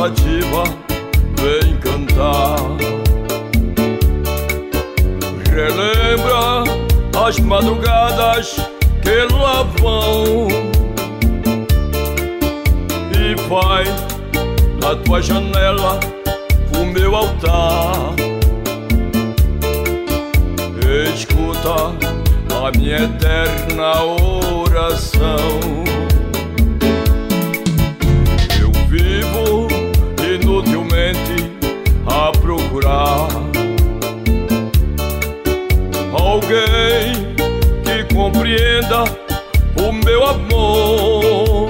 cativa vem cantar. Relembra as madrugadas que lá vão e vai na tua janela o meu altar. Escuta a minha eterna oração. Eu vivo inutilmente a procurar alguém que compreenda o meu amor.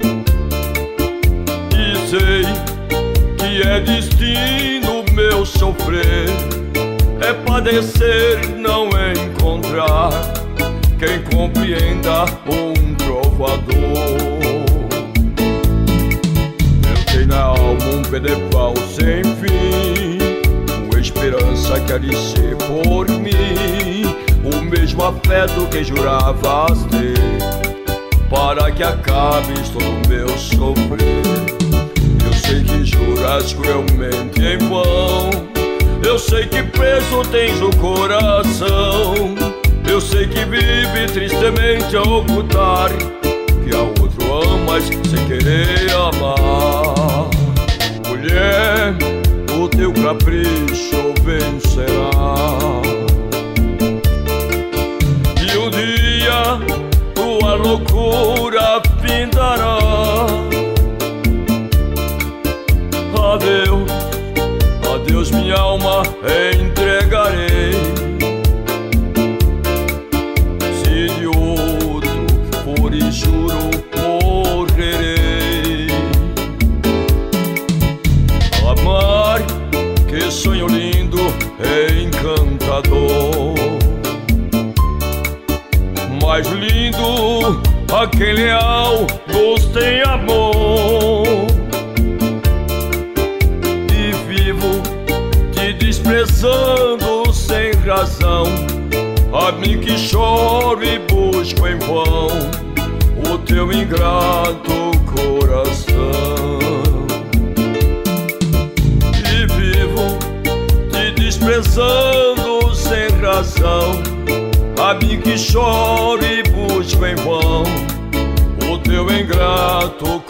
E sei que é destino meu sofrer, é padecer, não encontrar quem compreenda um trovador. Eu tenho na alma um pedestal sem fim, com esperança que há de ser por mim o mesmo afeto que juravas ter, para que acabes todo o meu sofrer. Eu sei que juras cruelmente em vão, eu sei que preso tens o coração, eu sei que vive tristemente a ocultar que a outro amas sem querer amar. Mulher, o teu capricho vencerá, e um dia tua loucura findará. Adeus, adeus, minha alma entregarei. Se de outro for e juro morrerei. Amar, que sonho lindo e encantador, mais lindo a quem leal nos tem amor. Desprezando sem razão a mim que choro e busco em vão o teu ingrato coração. E vivo te desprezando sem razão a mim que choro e busco em vão o teu ingrato